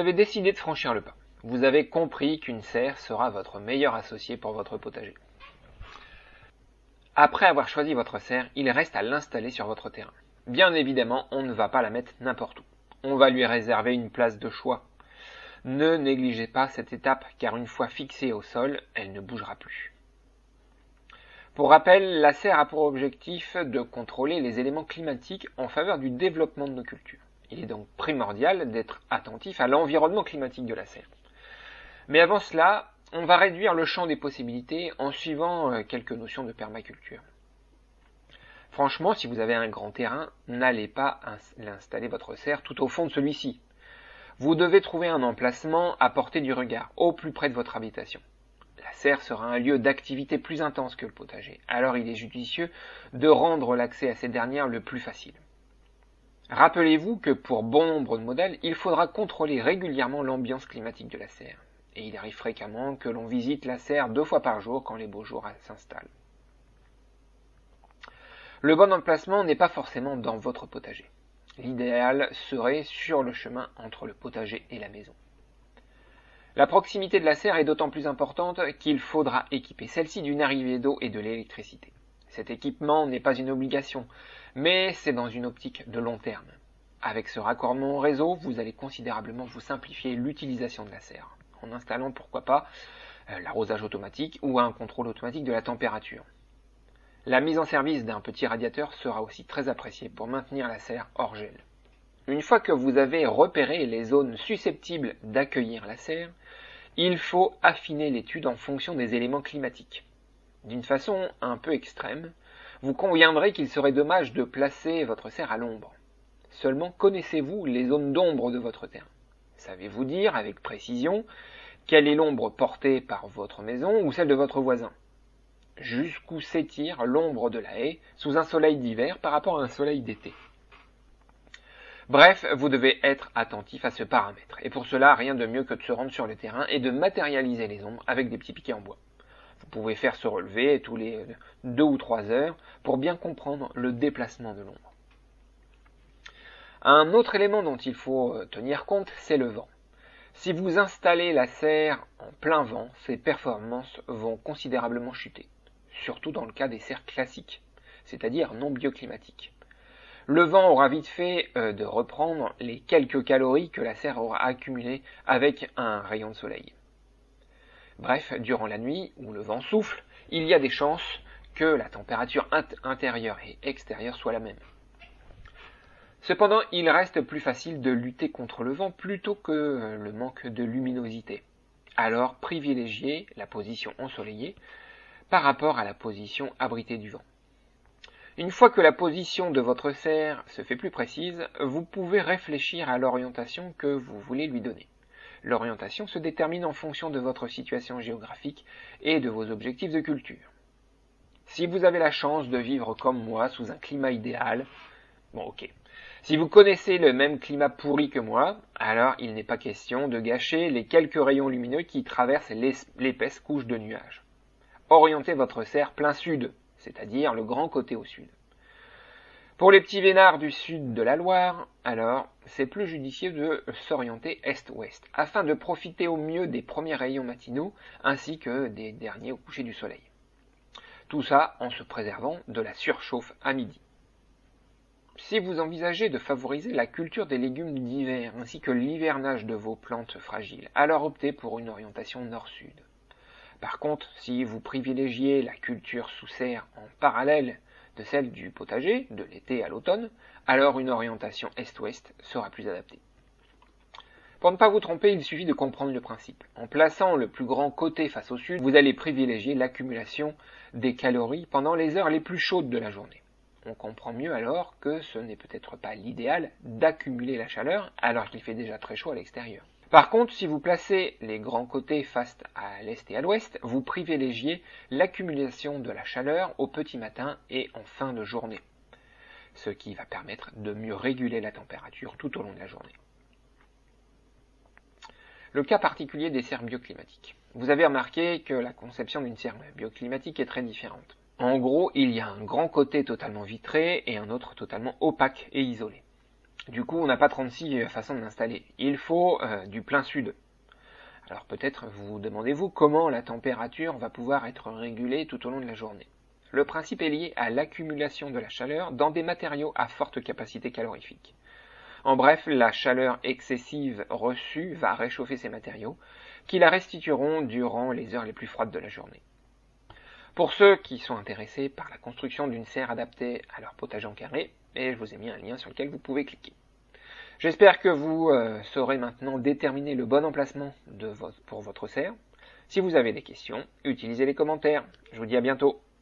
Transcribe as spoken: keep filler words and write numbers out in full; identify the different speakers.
Speaker 1: avez décidé de franchir le pas. Vous avez compris qu'une serre sera votre meilleur associé pour votre potager. Après avoir choisi votre serre, il reste à l'installer sur votre terrain. Bien évidemment, on ne va pas la mettre n'importe où. On va lui réserver une place de choix. Ne négligez pas cette étape, car une fois fixée au sol, elle ne bougera plus. Pour rappel, la serre a pour objectif de contrôler les éléments climatiques en faveur du développement de nos cultures. Il est donc primordial d'être attentif à l'environnement climatique de la serre. Mais avant cela, on va réduire le champ des possibilités en suivant quelques notions de permaculture. Franchement, si vous avez un grand terrain, n'allez pas installer votre serre tout au fond de celui-ci. Vous devez trouver un emplacement à portée du regard, au plus près de votre habitation. La serre sera un lieu d'activité plus intense que le potager, alors il est judicieux de rendre l'accès à cette dernière le plus facile. Rappelez-vous que pour bon nombre de modèles, il faudra contrôler régulièrement l'ambiance climatique de la serre. Et il arrive fréquemment que l'on visite la serre deux fois par jour quand les beaux jours s'installent. Le bon emplacement n'est pas forcément dans votre potager. L'idéal serait sur le chemin entre le potager et la maison. La proximité de la serre est d'autant plus importante qu'il faudra équiper celle-ci d'une arrivée d'eau et de l'électricité. Cet équipement n'est pas une obligation, mais c'est dans une optique de long terme. Avec ce raccordement au réseau, vous allez considérablement vous simplifier l'utilisation de la serre, en installant pourquoi pas l'arrosage automatique ou un contrôle automatique de la température. La mise en service d'un petit radiateur sera aussi très appréciée pour maintenir la serre hors gel. Une fois que vous avez repéré les zones susceptibles d'accueillir la serre, il faut affiner l'étude en fonction des éléments climatiques. D'une façon un peu extrême, vous conviendrez qu'il serait dommage de placer votre serre à l'ombre. Seulement connaissez-vous les zones d'ombre de votre terrain? Savez-vous dire avec précision quelle est l'ombre portée par votre maison ou celle de votre voisin? Jusqu'où s'étire l'ombre de la haie sous un soleil d'hiver par rapport à un soleil d'été? Bref, vous devez être attentif à ce paramètre. Et pour cela, rien de mieux que de se rendre sur le terrain et de matérialiser les ombres avec des petits piquets en bois. Vous pouvez faire ce relevé tous les deux ou trois heures pour bien comprendre le déplacement de l'ombre. Un autre élément dont il faut tenir compte, c'est le vent. Si vous installez la serre en plein vent, ses performances vont considérablement chuter, surtout dans le cas des serres classiques, c'est-à-dire non bioclimatiques. Le vent aura vite fait euh, de reprendre les quelques calories que la serre aura accumulées avec un rayon de soleil. Bref, durant la nuit, où le vent souffle, il y a des chances que la température intérieure et extérieure soit la même. Cependant, il reste plus facile de lutter contre le vent plutôt que le manque de luminosité. Alors, privilégiez la position ensoleillée par rapport à la position abritée du vent. Une fois que la position de votre serre se fait plus précise, vous pouvez réfléchir à l'orientation que vous voulez lui donner. L'orientation se détermine en fonction de votre situation géographique et de vos objectifs de culture. Si vous avez la chance de vivre comme moi sous un climat idéal, bon ok. Si vous connaissez le même climat pourri que moi, alors il n'est pas question de gâcher les quelques rayons lumineux qui traversent l'épaisse couche de nuages. Orientez votre serre plein sud, c'est-à-dire le grand côté au sud. Pour les petits vénards du sud de la Loire, alors, c'est plus judicieux de s'orienter est-ouest, afin de profiter au mieux des premiers rayons matinaux, ainsi que des derniers au coucher du soleil. Tout ça en se préservant de la surchauffe à midi. Si vous envisagez de favoriser la culture des légumes d'hiver, ainsi que l'hivernage de vos plantes fragiles, alors optez pour une orientation nord-sud. Par contre, si vous privilégiez la culture sous serre en parallèle de celle du potager, de l'été à l'automne, alors une orientation est-ouest sera plus adaptée. Pour ne pas vous tromper, il suffit de comprendre le principe. En plaçant le plus grand côté face au sud, vous allez privilégier l'accumulation des calories pendant les heures les plus chaudes de la journée. On comprend mieux alors que ce n'est peut-être pas l'idéal d'accumuler la chaleur alors qu'il fait déjà très chaud à l'extérieur. Par contre, si vous placez les grands côtés face à l'est et à l'ouest, vous privilégiez l'accumulation de la chaleur au petit matin et en fin de journée, ce qui va permettre de mieux réguler la température tout au long de la journée. Le cas particulier des serres bioclimatiques. Vous avez remarqué que la conception d'une serre bioclimatique est très différente. En gros, il y a un grand côté totalement vitré et un autre totalement opaque et isolé. Du coup, on n'a pas trente-six façons de l'installer. Il faut euh, du plein sud. Alors peut-être vous demandez-vous comment la température va pouvoir être régulée tout au long de la journée. Le principe est lié à l'accumulation de la chaleur dans des matériaux à forte capacité calorifique. En bref, la chaleur excessive reçue va réchauffer ces matériaux, qui la restitueront durant les heures les plus froides de la journée. Pour ceux qui sont intéressés par la construction d'une serre adaptée à leur potager en carré, et je vous ai mis un lien sur lequel vous pouvez cliquer. J'espère que vous euh, saurez maintenant déterminer le bon emplacement de votre, pour votre serre. Si vous avez des questions, utilisez les commentaires. Je vous dis à bientôt.